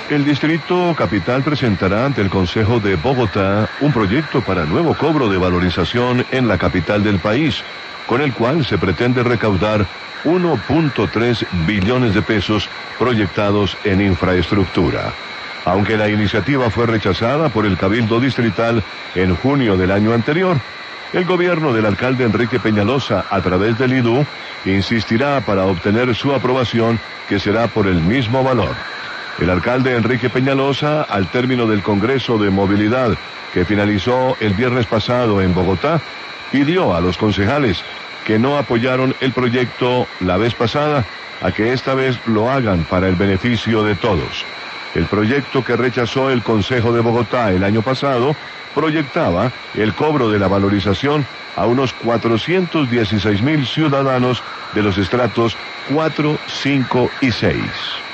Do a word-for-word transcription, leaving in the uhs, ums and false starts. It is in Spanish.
El Distrito Capital presentará ante el Consejo de Bogotá un proyecto para nuevo cobro de valorización en la capital del país, con el cual se pretende recaudar uno punto tres billones de pesos proyectados en infraestructura. Aunque la iniciativa fue rechazada por el Cabildo Distrital en junio del año anterior, el gobierno del alcalde Enrique Peñalosa, a través del I D U, insistirá para obtener su aprobación, que será por el mismo valor. El alcalde Enrique Peñalosa, al término del Congreso de Movilidad que finalizó el viernes pasado en Bogotá, pidió a los concejales que no apoyaron el proyecto la vez pasada a que esta vez lo hagan para el beneficio de todos. El proyecto que rechazó el Consejo de Bogotá el año pasado proyectaba el cobro de la valorización a unos cuatrocientos dieciséis mil ciudadanos de los estratos cuatro, cinco y seis.